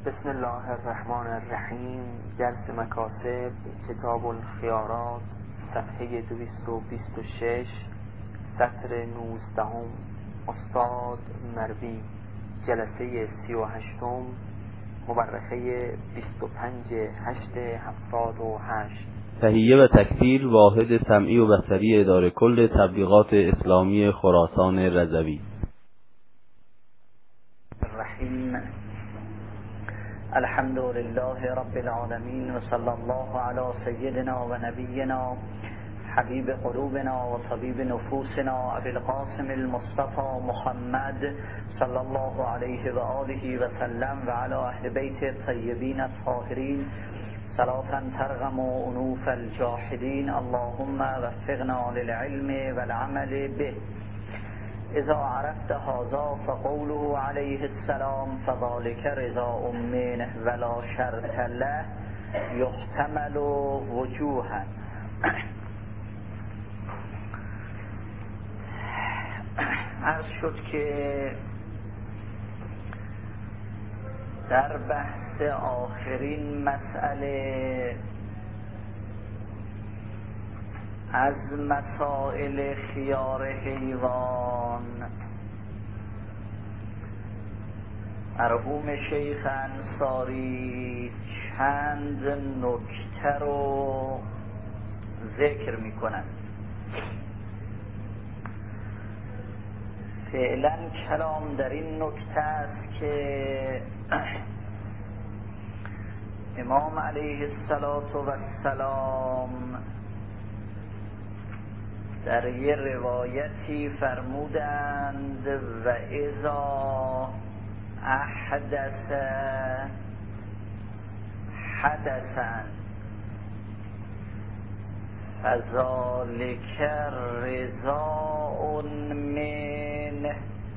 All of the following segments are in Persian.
بسم الله الرحمن الرحیم. درس مکاسب، کتاب الخیارات، صفحه 226، سطر 19، استاد مربی، جلسه 38، مورخه 25/8/78. تهیه و تکفیر واحد سمعی و بصری اداره کل تبلیغات اسلامی خراسان رضوی. الرحیم. الحمد لله رب العالمین و صلی الله علی سیدنا و نبینا حبیب قلوبنا و طبیب نفوسنا ابی القاسم المصطفى محمد صلی الله علیه و آله و سلم و علی اهل بیت الطیبین الطاهرین صلاة ترغم انوف الجاحدین. اللهم وفقنا للعلم والعمل به. اذا عرفت هذا فقوله عليه السلام فذلك رضا منه ولا شرط له يحتمل وجوها. عرض شد که در بحث آخرین مسئله از مسائل خیار حیوان مرحوم شیخ انصاری چند نکته رو ذکر می کنند. فعلا کلام در این نکته است که امام علیه السلام در یه روایتی فرمودند و اذا احدث حدثا فذلك رضا منه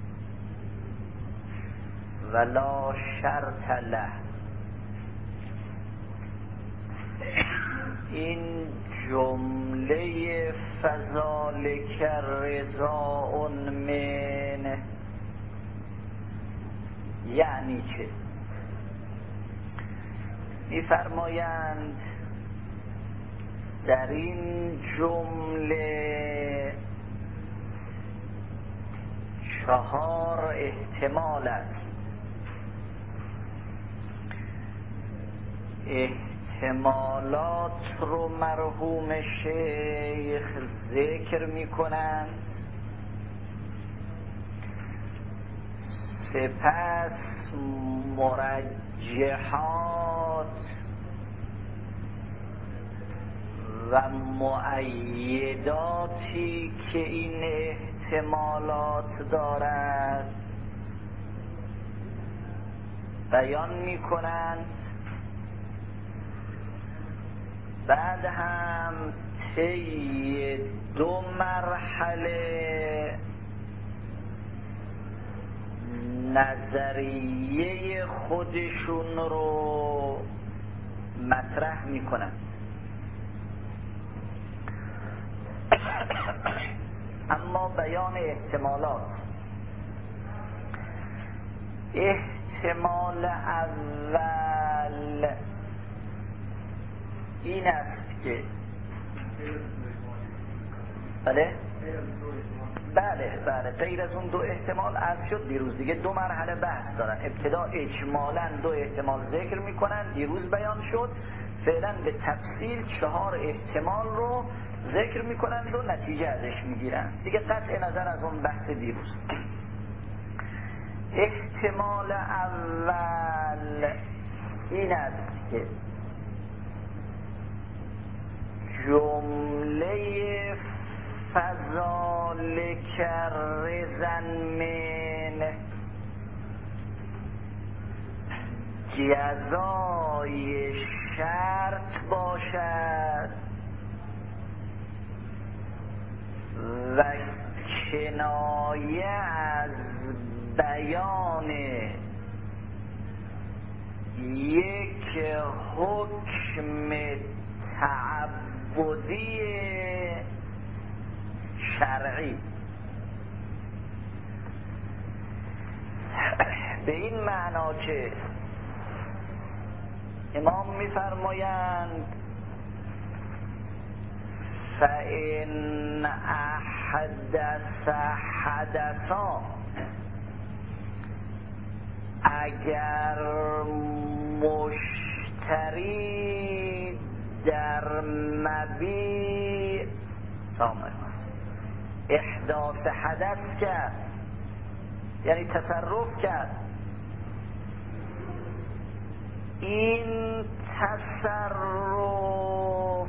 ولا شرط له. این جمله فذلک رضا منه یعنی چه؟ می‌فرمایند در این جمله 4 احتمال است. احتمالات رو مرحوم شیخ ذکر می کنند، سپس مرجحات و مؤیداتی که این احتمالات دارد بیان می کنند. بعد هم طی 2 مرحله نظریه خودشون رو مطرح میکنن. اما بیان احتمالات، احتمال اول این است که بله غیر از اون 2 احتمال عرض شد دیروز دیگه 2 مرحله بحث دارن. ابتدا اجمالاً 2 احتمال ذکر میکنن، دیروز بیان شد. فعلا به تفصیل 4 احتمال رو ذکر میکنن و نتیجه ازش میگیرن دیگه، قطع نظر از اون بحث دیروز. احتمال اول این است که جمله فذلک رضا منه جزای شرط باشد و کنایه از بیان یک حکم تعبدی شرعی. به این معنا که امام میفرمایند فَإِنْ أَحْدَثَ حَدَثًا، اگر مشتری در مبیع احداث حدث کرد، یعنی تصرف کرد، این تصرف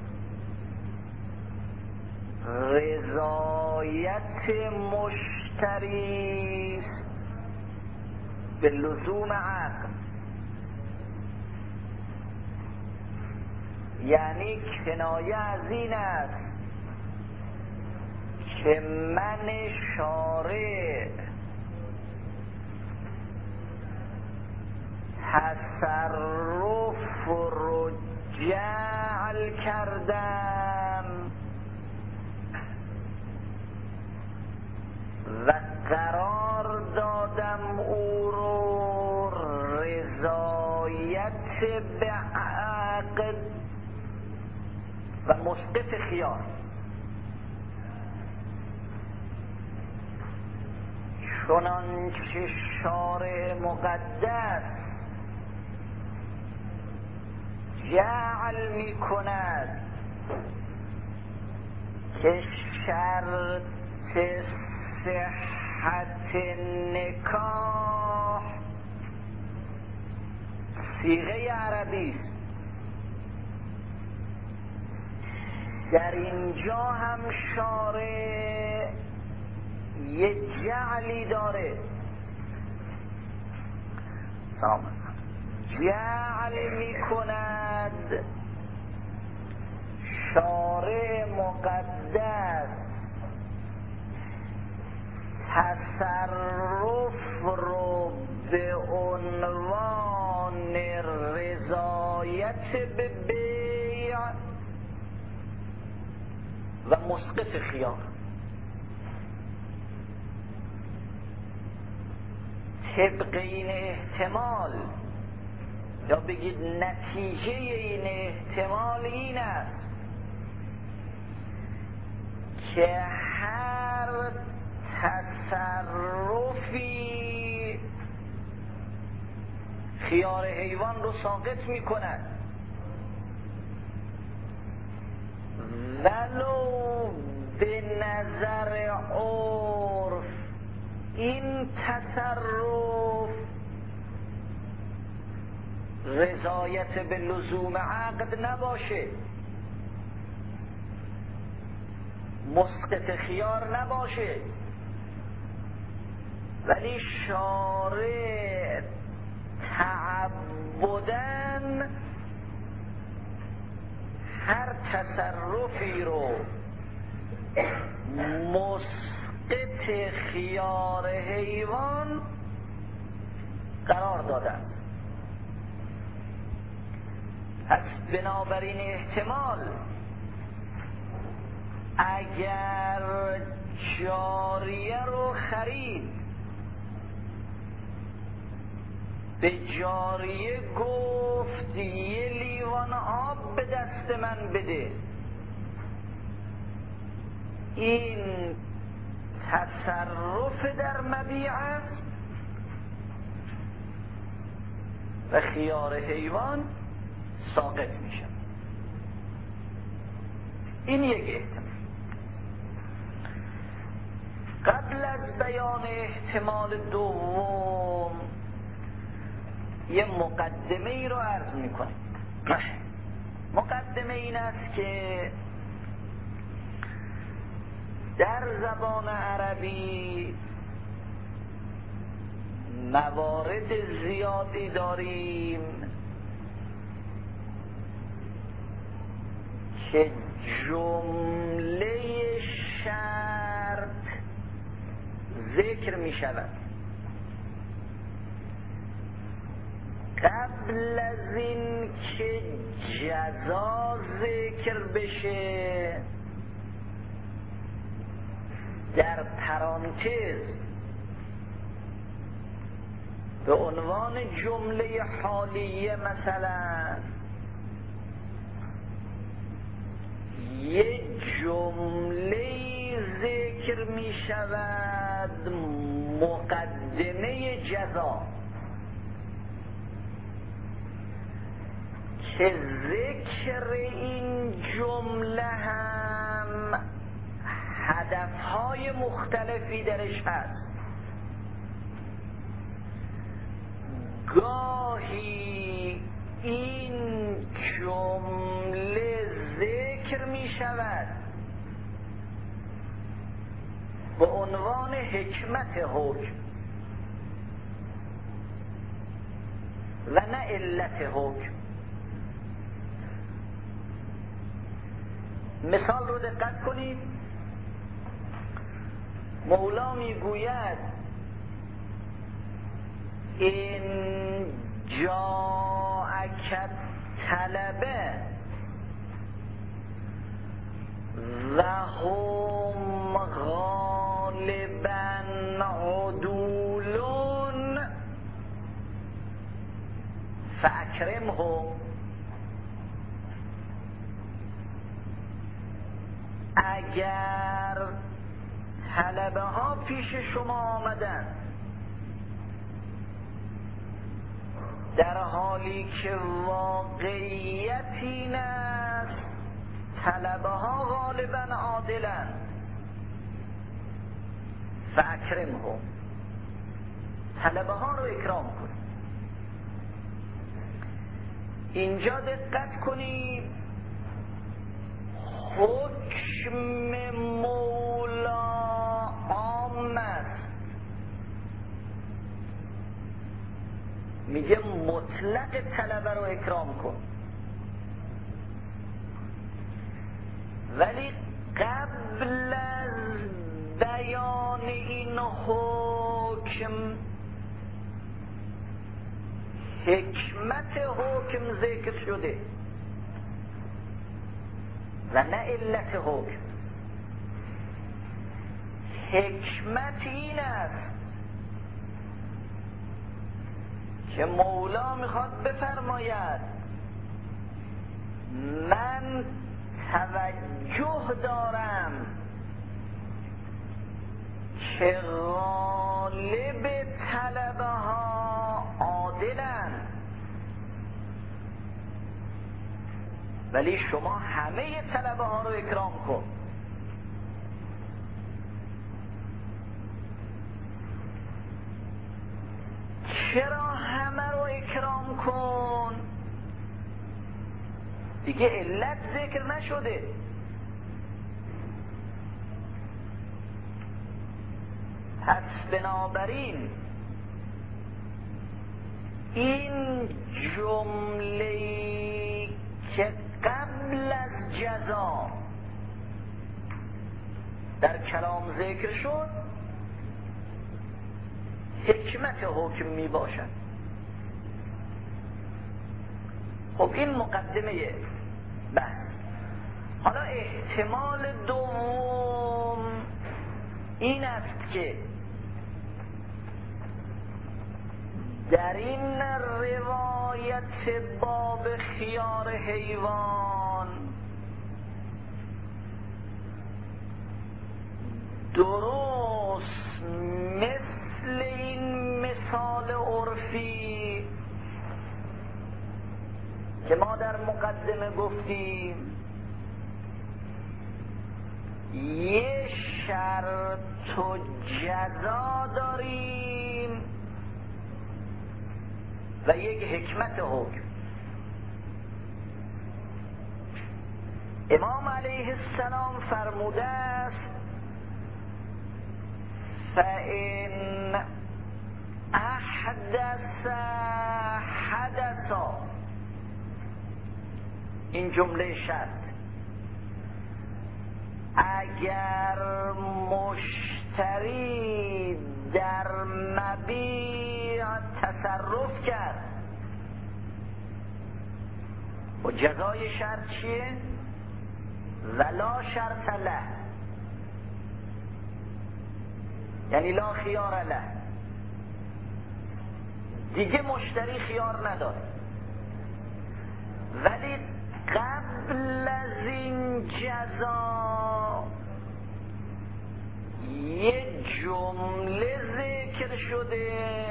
رضایت مشتری است به لزوم عقد، یعنی کنایه از این است که من شارع تصرف رو جعل کردم و قرار دادم او رو رضایت به عقد و مسقط خیار. چنانچه شارع مقدس جعل می کند که شرط صحت نکاح صیغه عربی است، در اینجا هم شارع یه جعلی داره، جعل می کند شارع مقدس تصرف رو به عنوان رضایت به بیع و مسقط خیار. طبق این احتمال یا بگید نتیجه این احتمال این است که هر تصرفی خیار حیوان رو ساقط می کند، ولو به نظر عرف این تصرف رضایت به لزوم عقد نباشه، مسقط خیار نباشه، ولی شارع تعبداً هر تصرفی رو مسقط خیار حیوان قرار دادن. پس بنابراین احتمال اگر جاریه رو خرید، به جاریه گفت یه لیوان آب به دست من بده، این تصرف در مبیع است و خیار حیوان ساقط میشه. این یک احتمال. قبل از بیان احتمال دوم یه مقدمه ای رو عرض میکنیم. مقدمه این است که در زبان عربی موارد زیادی داریم که جمله شرط ذکر می شود. قبل از این که جزا ذکر بشه در پرانتز به عنوان جمله حالیه مثلا یه جمله ذکر می شود مقدمه جزا که ذکر این جمله هم هدفهای مختلفی درش هست. گاهی این جمله ذکر می شود به عنوان حکمت حکم و نه علت حکم. مثال رو دقت کنید. مولا میگوید این جاءک طلبه و هم غالبا عدولون فاکرمهم. اگر طلبه ها پیش شما آمدن در حالی که واقعیت این است طلبه ها غالبا عادلند، فاکرمهم، طلبه ها رو اکرام کن. اینجا دقت کنید حکم مولا عام است. میگه مطلق طلبه رو اکرام کن، ولی قبل از بیان این حکم حکمت حکم ذکر شده و نه علت حکم. حکمت این است که مولا میخواد بفرماید من توجه دارم که غالب طلبه ها عادلند، ولی شما همه طلبه ها رو اکرام کن. چرا همه رو اکرام کن؟ دیگه علت ذکر نشده. پس بنابراین این جمله که قبل از جزا در کلام ذکر شد حکمت حکم می باشد. خب این مقدمه بحث. حالا احتمال دوم این است که در این روایت باب خیار حیوان درست مثل این مثال عرفی که ما در مقدمه گفتیم یه شرط و جزا داریم و یک حکمت حکم. امام علیه السلام فرموده است فَإِنْ أَحْدَثَ حَدَثًا، این جمله شرط، اگر مشتری در مبیع تصرف کرد و جزای شرط چیه؟ ولا شرط له، یعنی لا خیار له، دیگه مشتری خیار نداره. ولی قبل از این جزا یه جمله ذکر شده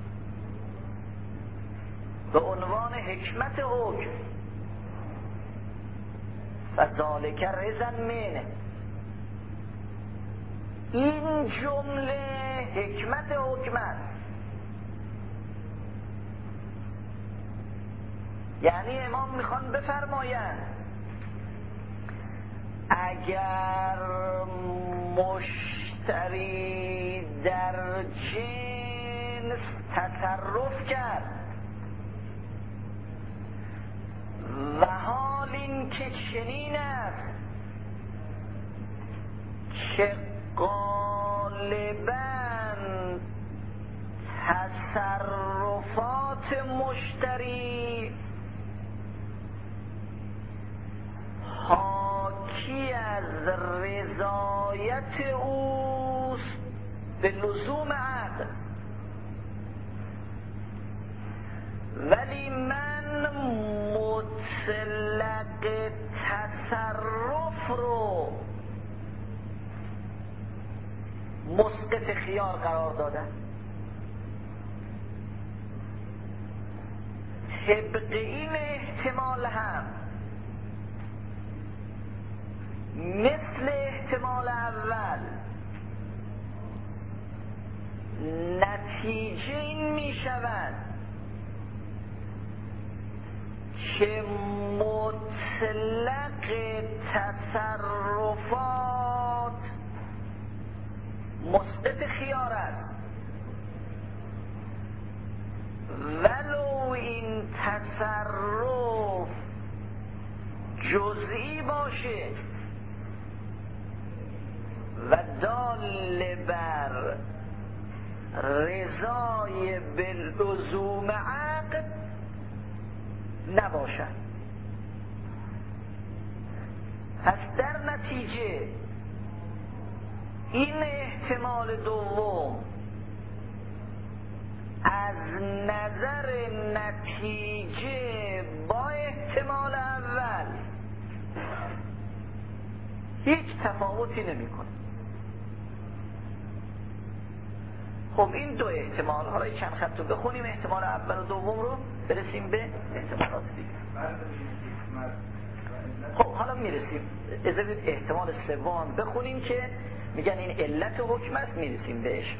به عنوان حکمت حکم، فذالک رضا منه. این جمله حکمت حکم است. یعنی امام میخوان بفرمایند اگر مشتری در جنس تصرف کرد و حال این که چنین است که غالباً تصرفات مشتری حاکی از رضایت اوست به لزوم عقل، ولی من مطلق تصرف رو مسقط خیار قرار دادم. طبق این احتمال هم مثل احتمال اول نتیجه این می شود که مطلق تصرفات مسقط خیار است، ولو این تصرف جزئی باشه و دال بر رضای باللزوم عقد نباشد. پس در نتیجه این احتمال دوم از نظر نتیجه با احتمال اول هیچ تفاوتی نمی‌کنه. خب این دو احتمال، حالا چند خط رو بخونیم، احتمال اول و دوم رو برسیم به احتمالات دیگه. خب حالا میرسیم، اجازه احتمال سوم بخونیم که میگن این علت حکم است، میرسیم بهش.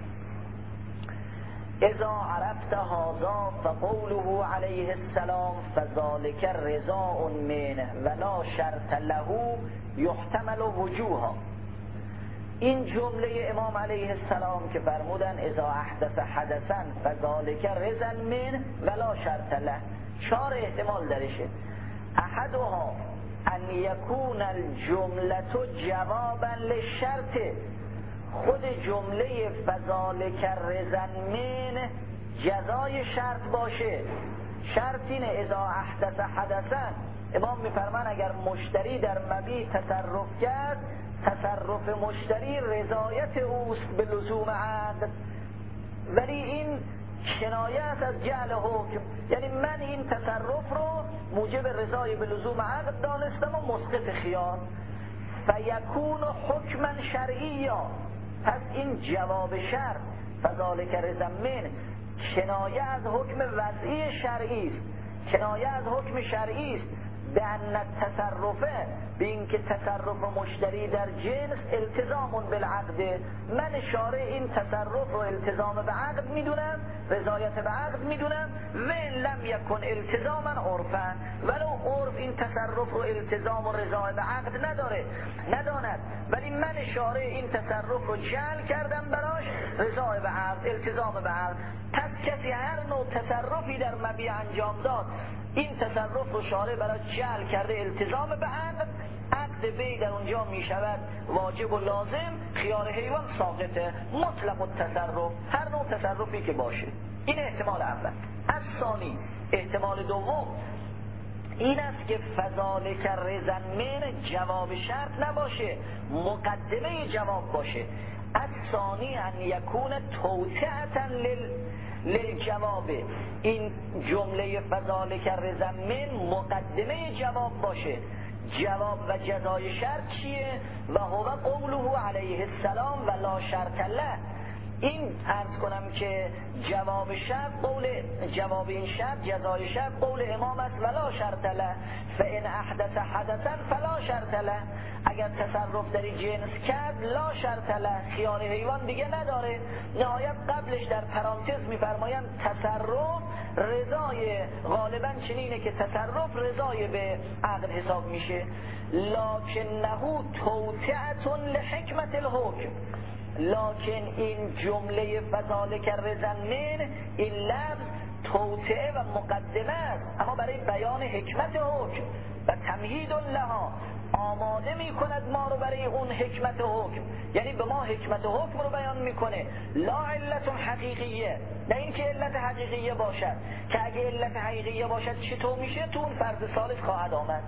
اذا عرفت هذا فقوله علیه السلام فذلك رضا منه ولا شرط له یحتمل وجوها. این جمله امام علیه السلام که فرمودن اذا احدث حدثا فذلك رضا منه ولا شرط له، 4 احتمال درشه. احدها ان یکون الجمله جوابا للشرط، خود جمله فذلک رضا منه جزای شرط باشه. شرط اینه اذا احدث حدثا، امام میفرمان اگر مشتری در مبیع تصرف کرد، تصرف مشتری رضایت اوست به لزوم عقد، ولی این کنایه است از جعل حکم، یعنی من این تصرف رو موجب رضای به لزوم عقد دانستم و مسقط خیار، فیکون حکما شرعیا، پس این جواب شرط فذلک رضا منه کنایه از حکم وضعی شرعی است، کنایه از حکم شرعی است به ان تصرفه، به اینکه تصرف مشتری در جنس التزام بالعقد، من شارع این تصرف رو التزام به عقد میدونم، رضایت به عقد میدونم، و ان لم یکن التزاما عرفا، ولو عرف این تصرف رو التزام و رضایت به عقد نداند، ولی من شارع این تصرف رو جعل کردم براش رضای به عقد، التزام به عقد. پس کسی هر نوع تصرفی در مبیع انجام داد، این تصرف رو شارع برای جعل کرده التزام به عقد بیع در اونجا می شود واجب و لازم، خیار حیوان ساقطه، مطلق التصرف، هر نوع تصرفی که باشه. این احتمال اول. از ثانی احتمال دوم این است که فذلک رضا من جواب شرط نباشه، مقدمه جواب باشه. از ثانی ان یکون توطئة للجواب، این جمله فذالک رضا من مقدمه جواب باشه. جواب و جزای شرط چیه؟ و هو قوله علیه السلام و لا شرط له. این عرض کنم که جواب این شرط، جزای شرط قول امام است ولا شرط له. فان احدث حدثا فلا شرط له. اگر تصرف در جنس کرد لا شرط له، خیال حیوان دیگه نداره. نهایت قبلش در پرانتز میفرمایند تصرف رضای، غالبا چنینه که تصرف رضای به عقل حساب میشه. لکنه توطئه لحکمت الحکم. لکن این جمله فذالک رضا من، این لفظ توطئه و مقدمه است، اما برای بیان حکمت حکم و تمهید لها، آماده می کند ما رو برای اون حکمت حکم. یعنی به ما حکمت حکم رو بیان میکنه. لا علت حقیقیه، نه این که علت حقیقیه باشد، که اگه علت حقیقیه باشد چطور میشه؟ تو اون فرض ثالث خواهد آمد.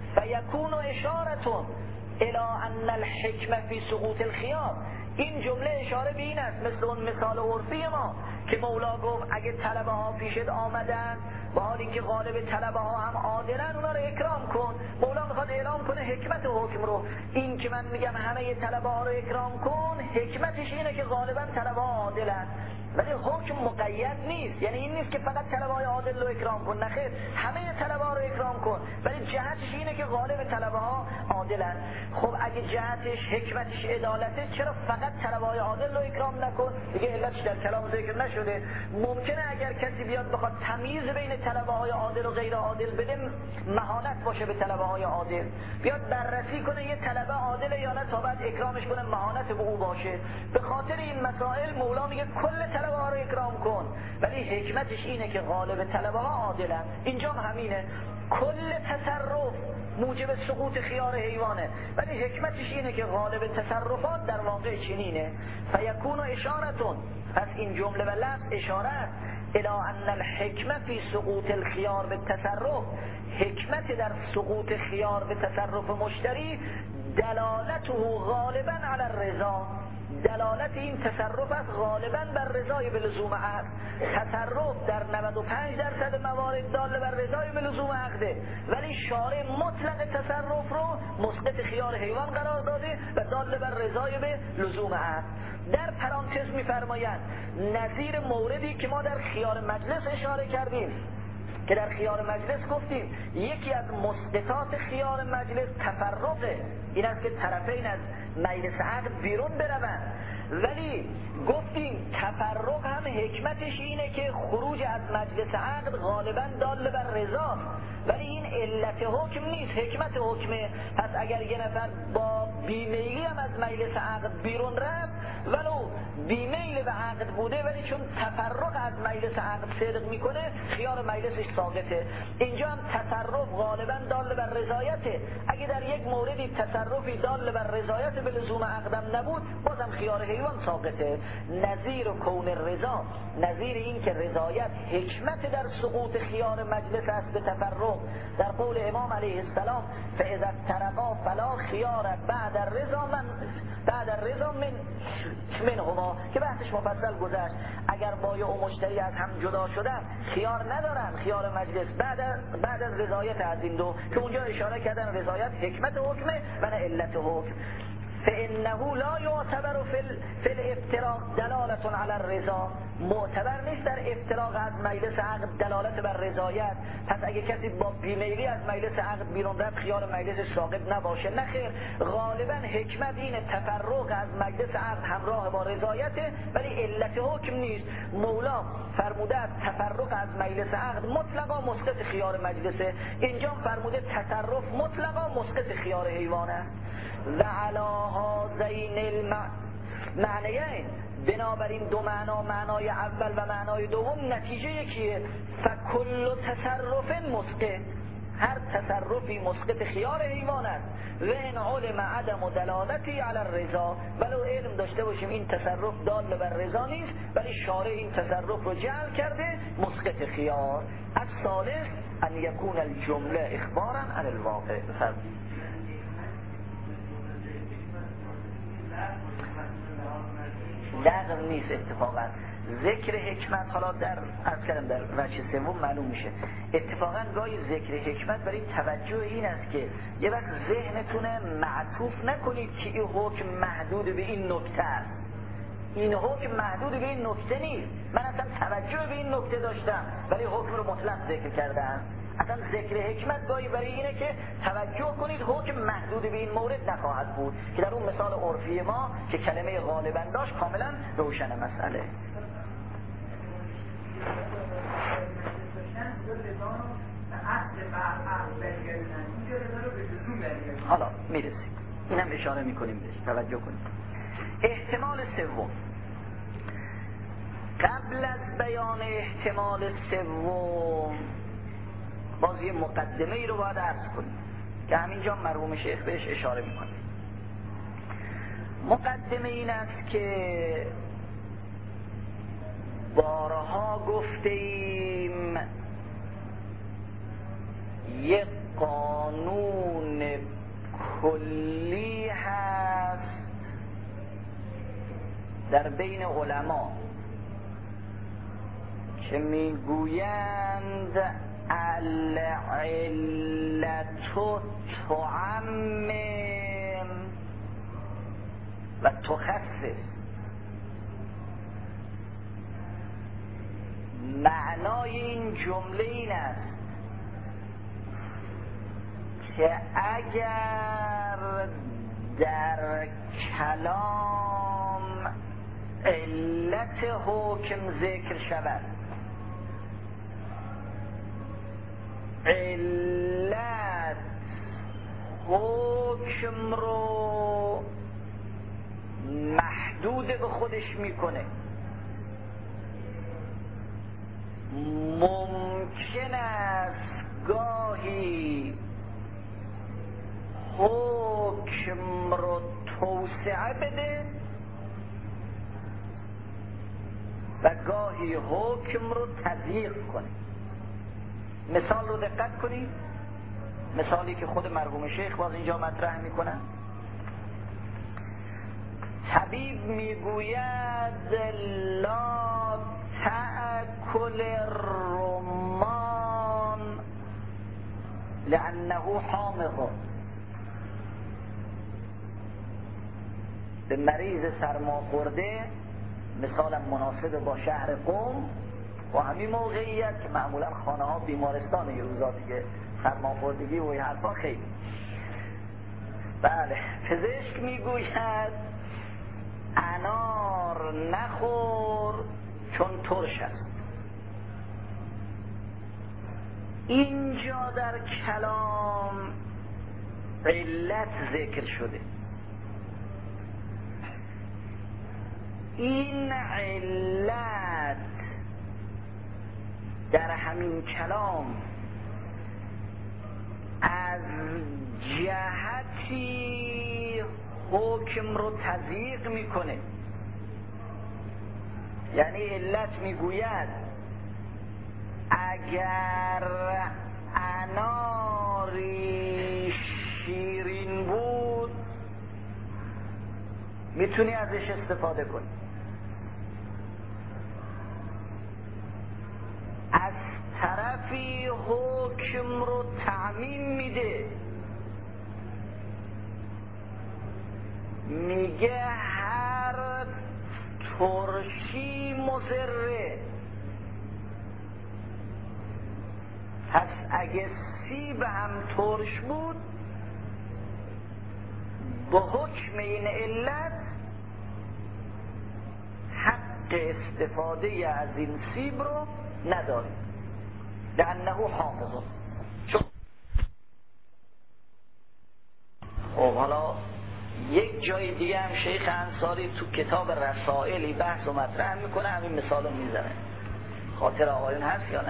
فیکون اشارتون الی ان الحکمه فی سقوط الخیار. این جمله اشاره به این است، مثل اون مثال عرفی ما که مولا گفت اگه طلبه ها پیشت آمدن با حال اینکه غالب طلبه ها هم عادلن، اونا رو اکرام کن. مولا میخواد اعلام کنه حکمت حکم رو. این که من میگم همه طلبه ها رو اکرام کن، حکمتش اینه که غالبا طلبه ها عادلن، ولی حکم مقید نیست. یعنی این نیست که فقط طلبه های عادل رو اکرام کن، نخیر، همه طلبه ها رو اکرام کن، ولی جهتش اینه که غالب طلبه ها عادلن. خب اگه جهتش حکمتش عدالته، چرا فقط طلبه های عادل رو اکرام نکن؟ دیگه علتش در کلام ذکر نشده. ممکنه اگر کسی بیاد بخواد تمییز بین طلبه های عادل و غیر عادل بده، مهانت باشه به طلبه های عادل، بیاد بررسی کنه یه طلبه عادل یا نه تا بعد اکرامش کنه، مهانت به او باشه. به خاطر این مسائل مولا میگه کل طلبه ها رو اکرام کن، ولی حکمتش اینه که غالب طلبه ها عادلن. اینجا همینه، کل تصرف موجب سقوط خیار حیوانه، ولی حکمتش اینه که غالب تصرفات در واقع چنینه. فیکون اشارتون، پس این جمله و لفظ اشاره است الی ان الحکمه فی سقوط الخیار به تصرف، حکمت در سقوط خیار به تصرف مشتری دلالته غالبا علی الرضا. دلالت این تصرف است غالبا بر رضای به لزوم عقد. تصرف در 95% موارد دال بر رضای به لزوم عقده، ولی شارع مطلق تصرف رو مسقط خیار حیوان قرار داده و دال بر رضای به لزوم عقد. در پرانتز می‌فرمایند نظیر موردی که ما در خیار مجلس اشاره کردیم، که در خیار مجلس گفتیم یکی از مسقطات خیار مجلس تفرقه، این است که طرفین از مجلس عقد بیرون بروند، ولی گفتیم تفرق هم حکمتش اینه که خروج از مجلس عقد غالبا دال بر رضا، ولی این علت حکم نیست، حکمت حکمه. پس اگر یه نفر با بیمیلی هم از مجلس عقد بیرون رفت، ولو بیمیل به عقد بوده، ولی چون تفرق از مجلس عقد صدق میکنه، خیار مجلسش ساقطه. اینجا هم تصرف غالبا دال بر رضایته. اگه در یک موردی تصرفی دال بر رضایت به لزوم عقدم نبود، بازم خیار حیوان ساقطه. نظیر کون رضا، نظیر این که رضایت حکمت در سقوط خیار مجلس است به تفرق، در قول امام علیه السلام فاذا افترقا فلا خیار بعد الرضا منهما، که بحثش مفصل گذشت. اگر بایع و مشتری از هم جدا شدن خیار ندارن، خیار مجلس بعد از رضایت از این دو، که اونجا اشاره کردن رضایت حکمت حکمه و نه علت حکم. فانه لا یعتبر فی الافتراق دلالة علی الرضا، معتبر نیست در افتراق از مجلس عقد دلالت بر رضایت. پس اگه کسی با بیمیلی از مجلس عقد بیرون رفت، خیال مجلس ساقط نباشه، نخیر، غالبا حکمت اینه تفرق از مجلس عقد همراه با رضایته، ولی علت حکم نیست. مولا فرموده از تفرق از مجلس عقد مطلقا مسقط خیار مجلسه، اینجا فرموده تصرف مطلقا مسقط خیار حیوانه. و علی هذین المعنیین، بنابراین دو معنا، معنای اول و معنای دوم، نتیجه یکیه. فکل تصرف مسقط، هر تصرفی مسقط خیار حیوان است. و ان علم عدم دلالتی علی الرضا، ولو علم داشته باشیم این تصرف دال بر رضا نیست، ولی شارع این تصرف رو جعل کرده مسقط خیار. الثالث ان یکون الجمله اخبارا عن الواقع. لغو نیست اتفاقا، ذکر حکمت حالا در وجه سوم معلوم میشه. اتفاقا گاهی ذکر حکمت برای توجه این است که یه وقت ذهنتونه معطوف نکنید که این حکم محدود به این نکته است. این حکم محدود به این نکته نیست. من اصلا توجه به این نکته داشتم ولی حکم رو مطلق ذکر کردم. اصلا ذکر حکمت گاهی برای اینه که توجه کنید حکم محدود به این مورد نخواهد بود، که در اون مثال عرفی ما که کلمه غالبا داشت کاملا روشن مسئله. حالا میرسیم، اینم اشاره میکنیم بهش، توجه کنید. احتمال سوم. قبل از بیان احتمال سوم باز یه مقدمه ای رو باید عرض کنیم که همینجا مرحوم شیخ بهش اشاره میکنه. مقدمه این است که بارها گفته ایم یک قانون کلی هست در بین علما که میگویند العلت تعمم و تخصص. معنای این جمله این است که اگر در کلام علت حکم ذکر شود، علت حکم رو محدود به خودش میکنه، ممکن است گاهی حکم رو توسعه بده و گاهی حکم رو تضییق کنه. مثال رو دقت کنید، مثالی که خود مرحوم شیخ باز اینجا مطرح میکنن. طبیب میگوید لا تأکل الرمان لأنه حامض. به مریض سرماخورده، مثلا مناسب با شهر قم و همین موقعیت که معمولا خانه ها بیمارستان یه روزا دیگه، سرماخوردگی و این حرفا خیلی. بله، پزشک میگوید انار نخور چون ترش است. اینجا در کلام علت ذکر شده. این علت در همین کلام از جهتی حکم رو تضییق میکنه. یعنی علت میگوید اگر اناری شیرین بود میتونی ازش استفاده کنی. از طرفی حکم رو تعمیم میده، میگه هر ترشی مضره. پس اگه سیب هم ترش بود با حکم این علت حق استفاده از این سیب رو نداری، لأنه حامض. خب حالا یک جای دیگه هم شیخ انصاری تو کتاب رسائلی بحث و مطرح میکنه، همین مثال رو میزنه. خاطر آقایون هست یا نه؟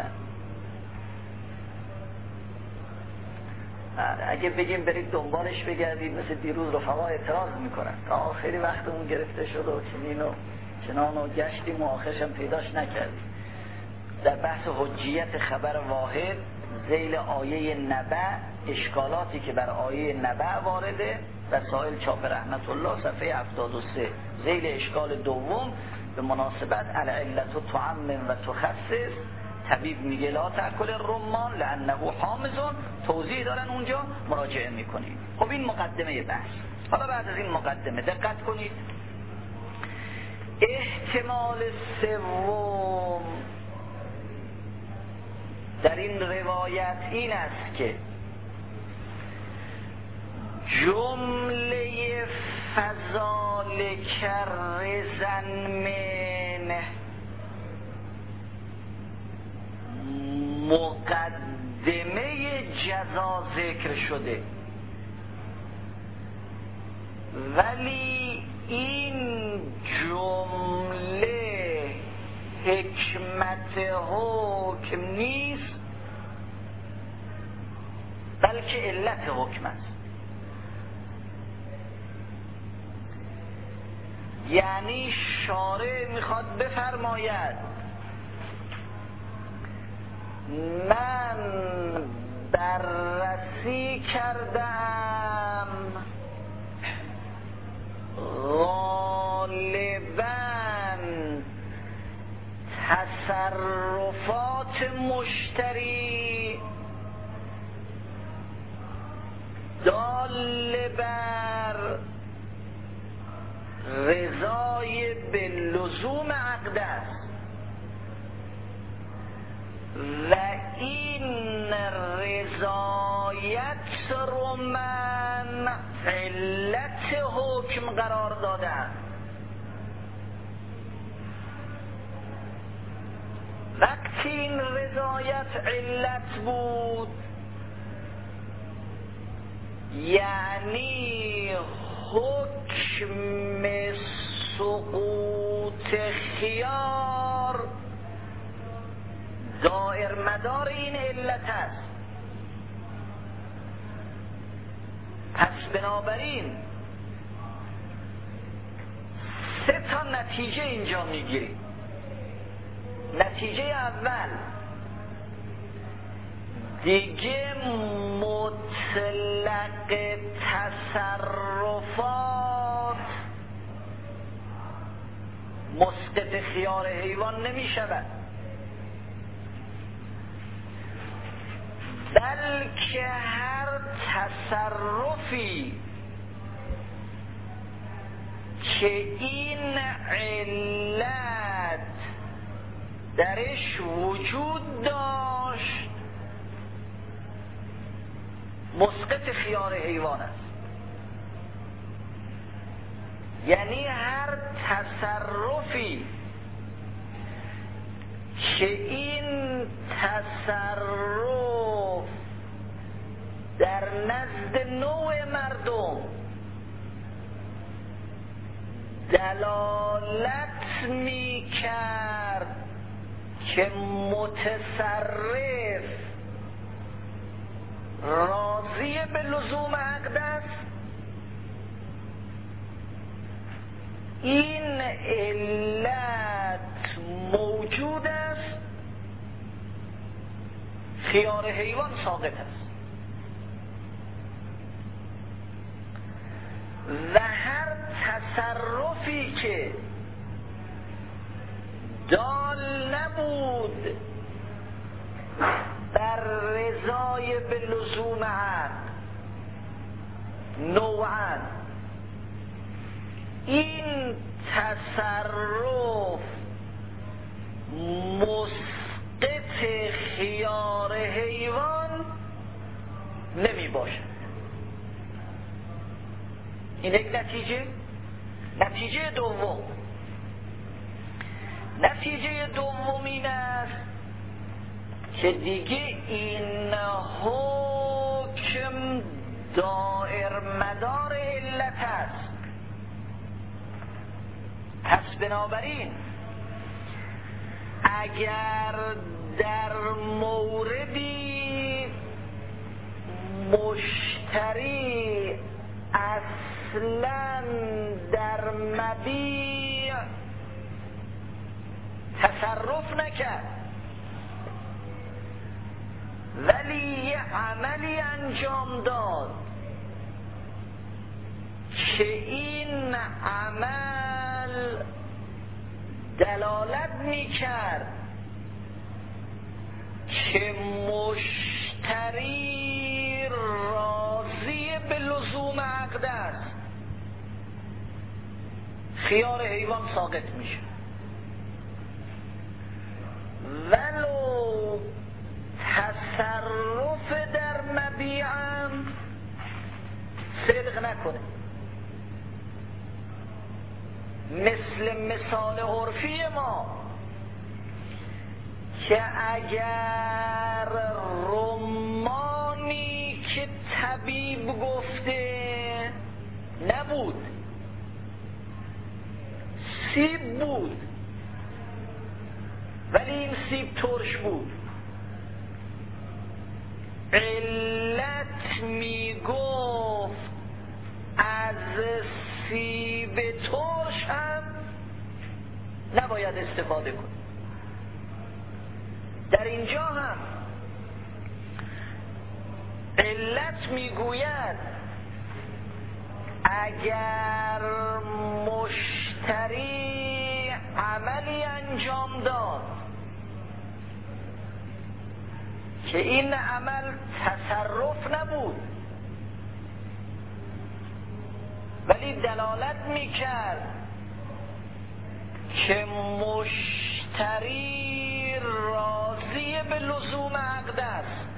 اگه بگیم برید دنبالش بگردید مثل دیروز رفقا اعتراض میکنن خیلی وقتمون گرفته شد و چنین و چنان و گشتیم و آخرش هم پیداش نکردیم. در بحث حجیت خبر واحد ذیل آیه نبع، اشکالاتی که بر آیه نبع وارده، رسائل چاپ رحمت الله صفحه 73 ذیل اشکال دوم به مناسبت العلت تعمم و تخصص. طبیب میگه لا تاکل الرمان لانه حامض، توضیح دارن اونجا، مراجعه میکنید. خب این مقدمه بحث. حالا بعد از این مقدمه دقت کنید. احتمال سوم در این روایت این است که جمله فذالک رزن من مقدمه جزا ذکر شده، ولی این جمله حکمت حکم نیست، بلکه علت حکم است. یعنی شارع میخواد بفرماید من بررسی کردم غالباً تصرفات مشتری دال بر رضای به لزوم عقد است و این رضایت رو من علت حکم قرار دادم. وقتی این رضایت علت بود، یعنی حکم سقوط خیار دائر مدار این علت است. پس بنابراین 3 تا نتیجه اینجا میگیریم. نتیجه اول، دیگه مطلق تصرفات مسقط خیار حیوان نمی شود، بلکه هر تصرفی که این علت درش وجود داشت مسقط خیار حیوان است. یعنی هر تصرفی که این تصرف در نزد نوع مردم دلالت می کرد که متصرف راضی به لزوم عقد است، این علت موجود است، خیار حیوان ساقط است. و هر تصرفی که دال نبود بر رضای به لزوم عقد نوعاً، این تصرف مسقط خیار حیوان نمی باشد. این یک نتیجه. نتیجه دوم، نتیجه دوم این است که دیگه این حکم دائر مدار علت است. پس بنابراین اگر در موردی مشتری اصلا در مبیع تصرف نکرد ولی یه عملی انجام داد که این عمل دلالت میکرد که مشتری راضی به لزوم عقد است، خیار حیوان ساقط میشه. ولو تصرف در مبیعم صدق نکنه، مثل مثال عرفی ما که اگر رمانی که طبیب گفته نبود، سیب بود ولی این سیب ترش بود، علت میگفت از سیب ترش هم نباید استفاده کنی. در اینجا هم علت میگوید اگر مشتری عملی انجام داد که این عمل تصرف نبود ولی دلالت میکرد که مشتری راضی به لزوم عقد است،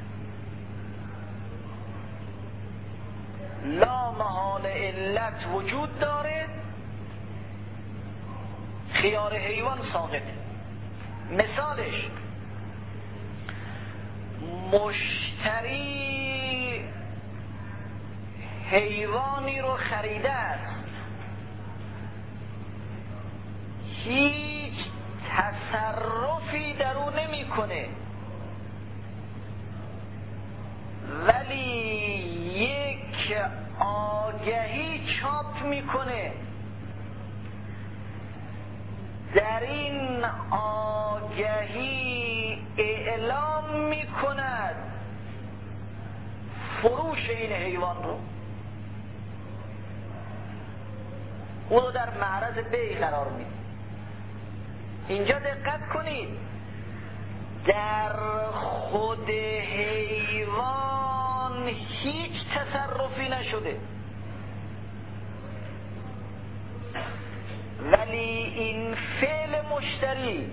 لا محال علت وجود داره، خیار حیوان ساقطه. مثالش مشتری حیوانی رو خریده است، هیچ تصرفی در او نمی کنه ولی یک آگهی چاپ میکنه، در این آگهی اعلام میکند فروش این حیوان رو، او رو در معرض بیع قرار میده. اینجا دقت کنید، در خود حیوان هیچ تصرفی نشده ولی این فعل مشتری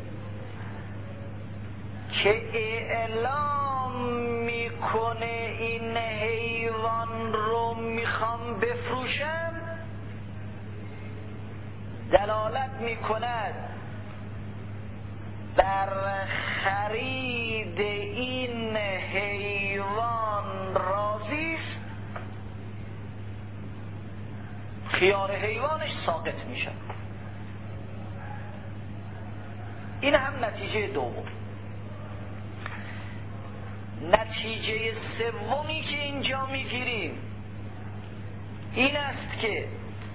که اعلام میکنه این حیوان رو میخوام بفروشم دلالت میکند بر خرید این حیوان راضی است، خیار حیوانش ساقط میشه. این هم نتیجه دوم. نتیجه سومی که اینجا میگیریم این است که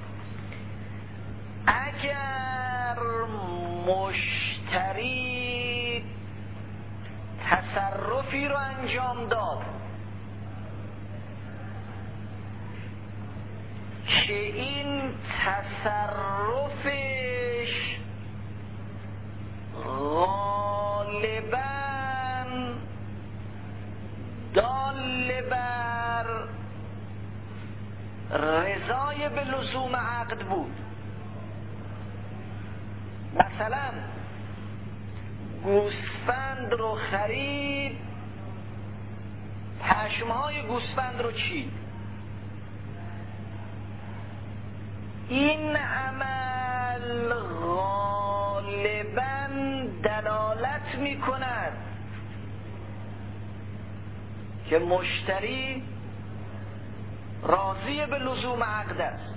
اگر مشتری تصرفی رو انجام داد که این تصرفش غالباً دال بر رضای به لزوم عقد بود، مثلا گوسفند رو خرید، پشمهای گوسفند رو چید، این عمل غالباً دلالت می کند که مشتری راضی به لزوم عقد است.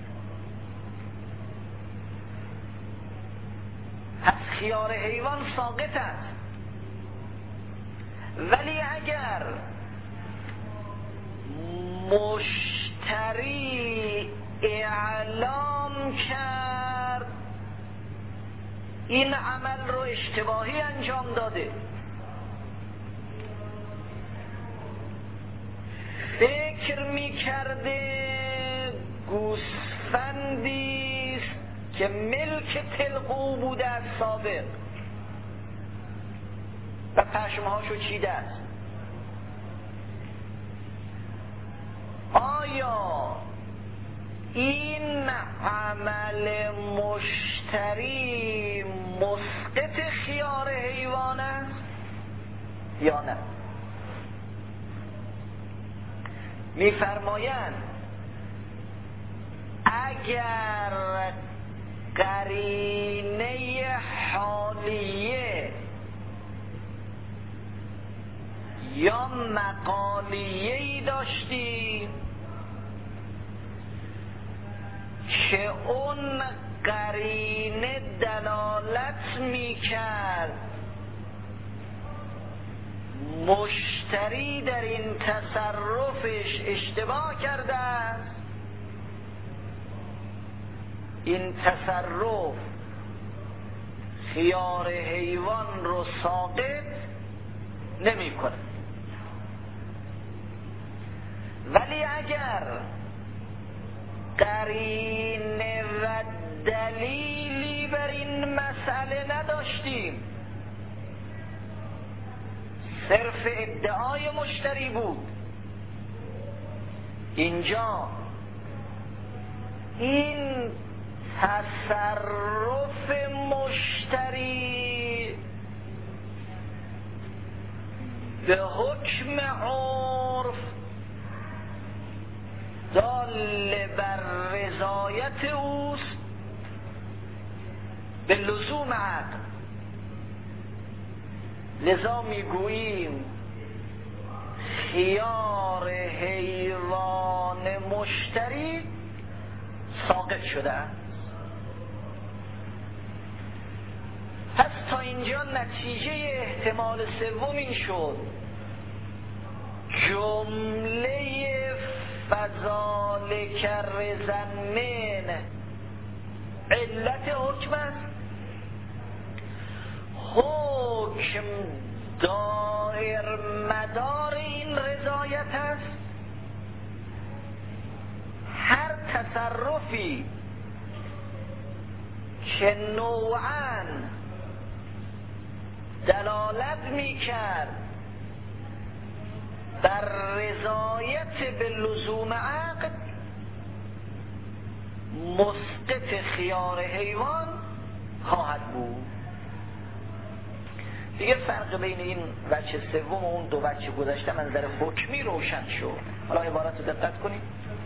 پس خیار حیوان ساقط است. ولی اگر مشتری اعلام کرد این عمل رو اشتباهی انجام داده، فکر میکرده گوسفندی که ملک تلقو بوده از سابق و پشمهاشو چیده است. آیا این عمل مشتری مسقط خیار حیوان است یا نه؟ می‌فرمایند اگر قرینه حالیه یا مقالیه‌ای داشتی که اون قرینه دلالت می‌کرد مشتری در این تصرفش اشتباه کرده است، این تصرف خیار حیوان رو ساقط نمی کنه. ولی اگر قرینه و دلیلی بر این مسئله نداشتیم، صرف ادعای مشتری بود، اینجا این تصرف مشتری به حکم عرف دال بر رضایت اوست به لزوم عقل. لذا میگوییم خیار حیوان مشتری ساقط شده است. پس تا اینجا نتیجه احتمال سوم این شد جمله فذالک رزنمن علت حکم است. حکم دایر مدار این رضایت است. هر تصرفی که نوعاً دلالت می‌کرد بر رضایت به لزوم عقد مسقط خیار حیوان خواهد بود. دیگه فرق بین این وجه سوم و اون دو وجه گذشته منظر حکمی روشن شد. حالا عبارت رو دقت کنید.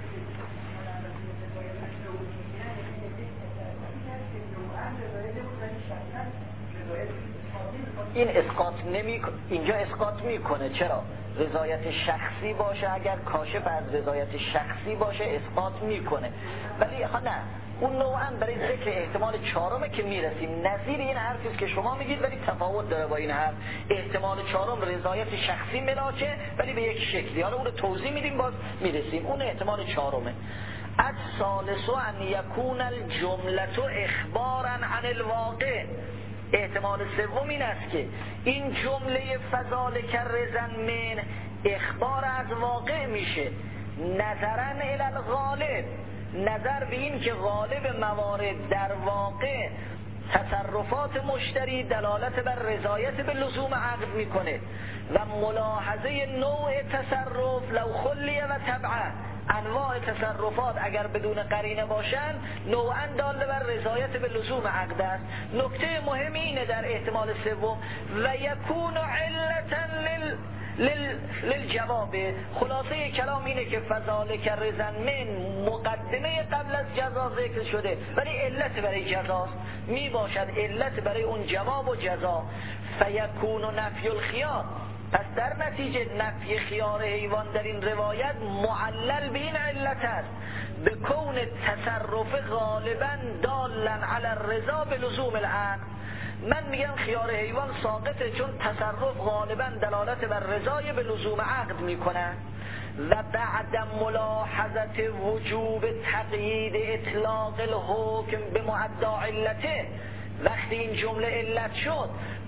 این اسقاط اینجا اسقاط میکنه. چرا؟ رضایت شخصی باشه، اگر کاشف از رضایت شخصی باشه اسقاط میکنه. ولی نه، اون نوعا برای ذکر احتمال چهارمه که میرسیم. نظیر این حرفی است که شما میگید ولی تفاوت داره با این حرف. احتمال چهارم رضایت شخصی ملاکه ولی به یک شکلی. حالا اون رو توضیح میدیم باز میرسیم. اون احتمال چهارمه. الثالث ان یکون الجمله اخبارا عن الواقع. احتمال سوم این است که این جمله فذالک رزنمن اخبار از واقع میشه، نظرا الی الغالب، نظر به این که غالب موارد در واقع تصرفات مشتری دلالت بر رضایت به لزوم عقد میکنه و ملاحظه نوع تصرف لو خلیه و تبعه، انواع تصرفات اگر بدون قرینه باشن نوعا دال بر رضایت به لزوم عقد است. نکته مهمی اینه در احتمال سوم و یکون علتا للجواب. خلاصه کلام اینه که فذالک رزنمن مقدمه قبل از جزا ذکر شده ولی علت برای جزاست، می باشد علت برای اون جواب و جزا. فیکون نفی الخیار، پس در نتیجه نفی خیار حیوان در این روایت معلل به این علت است، به کون تصرف غالبا دالا علی الرضا به لزوم العقد. من میگم خیار حیوان ساقطه چون تصرف غالبا دلالت بر رضای به لزوم عقد میکنه و بعد ملاحظت وجوب تقیید اطلاق الحکم به معدا علته، وقتی این جمله علت شد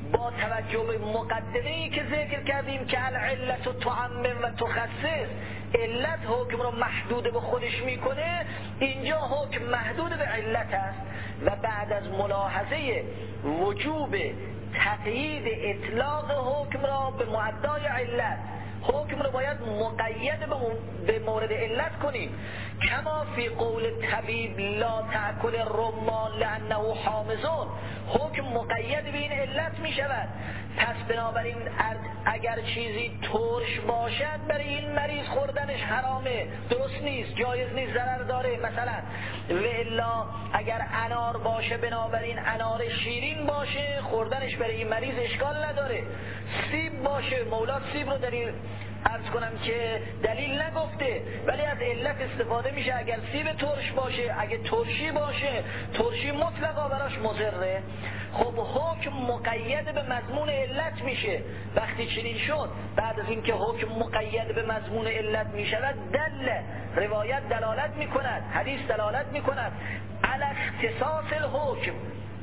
با توجه به مقدمه‌ای که ذکر کردیم که العلت تعمم و تخصص، علت حکم رو محدود به خودش میکنه، اینجا حکم محدود به علت است و بعد از ملاحظه وجوب تقیید اطلاق حکم را به معدای علت، حکم رو باید مقید به مورد علت کنیم. کما فی قول طبیب لا تأکل الرمان لانه حامضون، حکم مقید به این علت می شود. پس بنابراین اگر چیزی ترش باشد برای این مریض خوردنش حرامه، درست نیست، جایز نیست، ضرر داره مثلا. و الا اگر انار باشه بنابراین انار شیرین باشه خوردنش برای این مریض اشکال نداره. سیب باشه، مولا سیب رو عرض کنم که دلیل نگفته ولی از علت استفاده میشه. اگر سیب ترش باشه، اگه ترشی باشه، ترشی مطلقا براش مضره. خب حکم مقید به مضمون علت میشه. وقتی چنین شد، بعد از اینکه حکم مقید به مضمون علت میشود، دل روایت دلالت میکند، حدیث دلالت میکند علی اختصاص الحکم،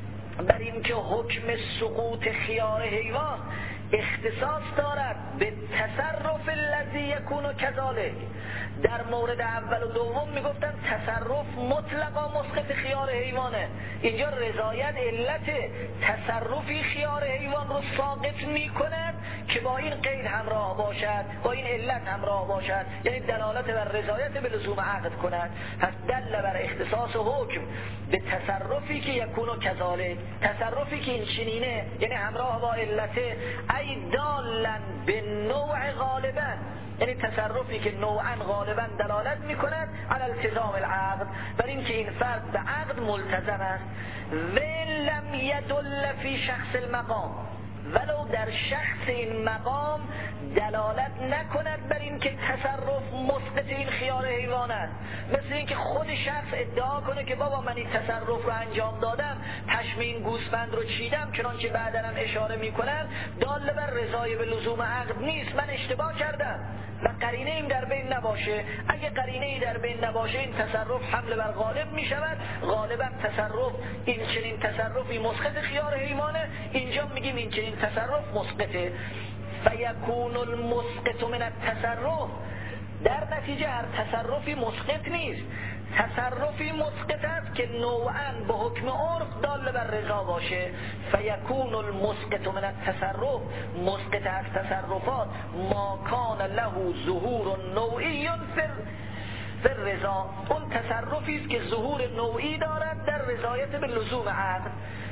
بر اینکه حکم سقوط خیار حیوان اختصاص دارد به تصرف الذی یکون کذالک. در مورد اول و دوم میگفتن تصرف مطلقا مسقط خیار حیوانه، اینجا رضایت علت تصرفی خیار حیوان رو ساقط میکند که با این قید همراه باشد، با این علت همراه باشد، یعنی دلالت بر رضایت به لزوم عقد کند. پس دل بر اختصاص حکم به تصرفی که یکون کذالک، تصرفی که این چنینه یعنی همراه با علت، ای دالن به نوع غالبا، یعنی تصرفی که نوعا غالبا دلالت میکند علی التزام العقد، بر این که این فرد به عقد ملتزم است. و لم یدل فی شخص المقام، ولو در شخص این مقام دلالت نکند بر این که تصرف مسقط این خیار حیوان است. مثل این که خود شخص ادعا کنه که بابا من این تصرف رو انجام دادم، پشم این گوسفند رو چیدم، چنانچه بعداً هم اشاره میکنن دال بر رضای به لزوم عقد نیست، من اشتباه کردم و قرینه این در بین نباشه. اگه قرینه ای در بین نباشه این تصرف حمل بر غالب می شود، غالبا تصرف این چنین تصرفی مسقط خیار حیوانه، اینجا میگیم این چنین تصرف مسقطه. فیکون المسقط من التصرف، در نتیجه هر تصرفی مسقط نیست، تصرفی مسقط است که نوعاً به حکم عرف دال بر رضا باشه. فیکون المسقط من التصرف، مسقط از تصرفات ما کان له ظهور نوعی فی الرضا، اون تصرفی است که ظهور نوعی دارد در رضایت به لزوم عقد.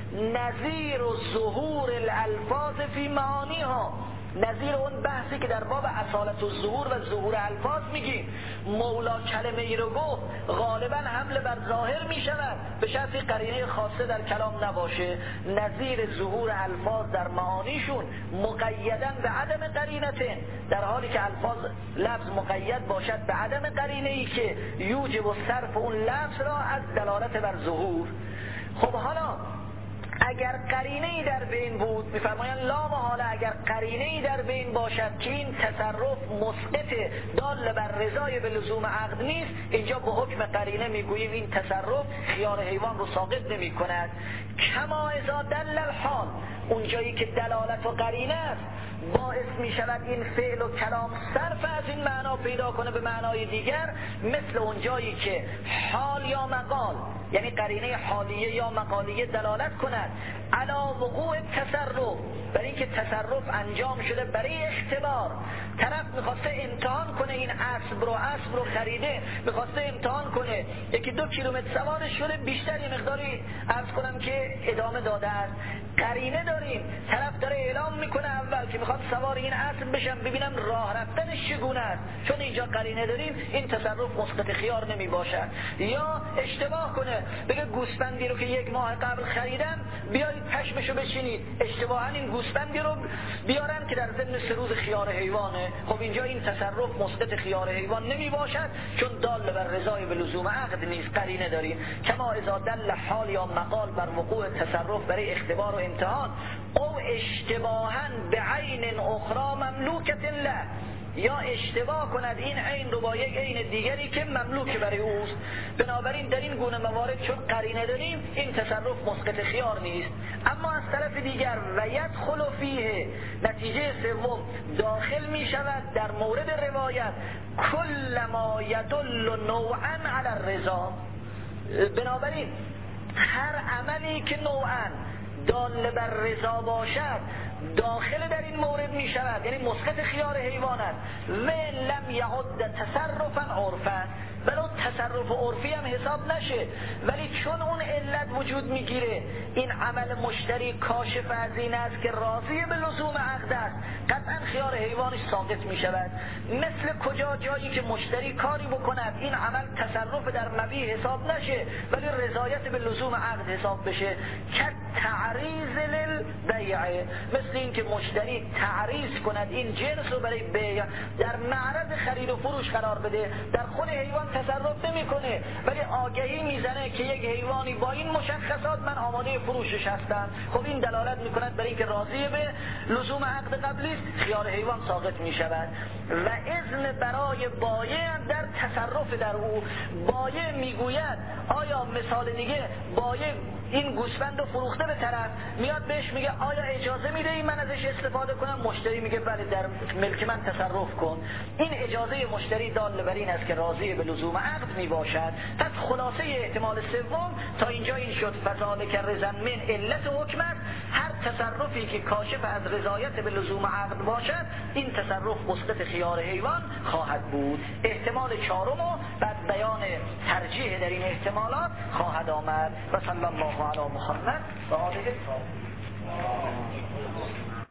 نظیر ظهور الالفاظ فی معانیها، نظیر اون بحثی که در باب اصالت الظهور و ظهور الفاظ میگیم. مولا کلمه ای رو گفت غالبا حمل بر ظاهر میشود به شرطی قرینه خاصه در کلام نباشه. نظیر ظهور الفاظ در معانیشون مقیدن به عدم قرینته، در حالی که الفاظ لفظ مقید باشد به عدم قرینه ای که یوجب صرف اون لفظ را از دلالت بر ظهور. خب حالا اگر قرینه‌ای در بین بود، می‌فرمایند لا محاله اگر قرینه‌ای در بین باشد که این تصرف مسقط دال بر رضای به لزوم عقد نیست، اینجا به حکم قرینه میگوییم این تصرف خیار حیوان رو ساقط نمی‌کند. کما اذا دل الحال، اونجایی که دلالت و قرینه است باعث می شود این فعل و کلام صرف از این معنا پیدا کنه به معنای دیگر، مثل اونجایی که حال یا مقال، یعنی قرینه حالیه یا مقالیه دلالت کند علا وقوع تصرف، برای اینکه تصرف انجام شده برای اختبار. طرف میخواسته امتحان کنه این اسب رو خریده، میخواسته امتحان کنه، یکی 2 کیلومتر سوارش شده، بیشتر یه مقداری عرض کنم که ادامه داده است. قرینه داریم، طرف داره اعلام میکنه اول که میخواد سوار این اسب بشم ببینم راه رفتنش چگونه است، چون اینجا قرینه داریم این تصرف مسقط خیار نمی باشد. یا اشتباه کنه بگه گوسفندی رو که 1 ماه قبل خریدم بیایید پشمشو بچینید، اشتباها این گوسفندی رو بیارن که در ضمن 3 روز خیار حیوانه. خب اینجا این تصرف مسقط خیار حیوان نمی باشد، چون دال بر رضای به لزوم عقد نیست، قرینه داریم. کما اذا دل حال یا مقال بر وقوع تصرف برای اختبار و امتحان، او اشتباها به عین اخرى مملوکت له، یا اشتباه کند این عین رو با یک عین دیگری که مملوک برای اوست. بنابراین در این گونه موارد چون قرینه داریم این تصرف مسقط خیار نیست. اما از طرف دیگر و یدخل فیه، نتیجه سوم داخل می شود در مورد روایت کل ما یدل نوعا علی الرضا. بنابراین هر عملی که نوعا دال بر رضا باشد داخل در این مورد می شود، یعنی مسقط خیار حیوان است. و لم یعد تصرفا عرفا، ولو تصرف عرفی هم حساب نشه، ولی چون اون علت وجود میگیره این عمل مشتری کاشف از این است که راضی به لزوم عقد است، قطعا خیار حیوانش ساقط می شود. مثل کجا؟ جایی که مشتری کاری بکند این عمل تصرف در مبیع حساب نشه ولی رضایت به لزوم عقد حساب بشه، که تعریض للبیع، مثل این که مشتری تعریض کند این جنس رو برای بیع، در معرض خرید و فروش قرار بده، در خود حیوان تصرف نمی کنه ولی آگهی میزنه که یک حیوانی با این مشخصات من آماده فروشش هستم. خب این دلالت میکند برای اینکه راضی به لزوم عقد قبلی است، خیار حیوان ساقط می شود. و اذن برای بایع در تصرف در او. بایع میگوید آیا مثال دیگه بایع این گوسفند رو فروخته به طرف، میاد بهش میگه آیا اجازه میده این من ازش استفاده کنم؟ مشتری میگه بله در ملک من تصرف کن. این اجازه مشتری دال بر این است که راضی به لزوم عقد میباشد. پس خلاصه احتمال سوم تا اینجا این شد فذالک رضا من علت حکم است، هر تصرفی که کاشف از رضایت به لزوم عقد باشد این تصرف مسقط خیار حیوان خواهد بود. احتمال چهارم و بعد بیان ترجیح در این احتمالات خواهد آمد. و صلی الله علی محمد و آله الطاهرین.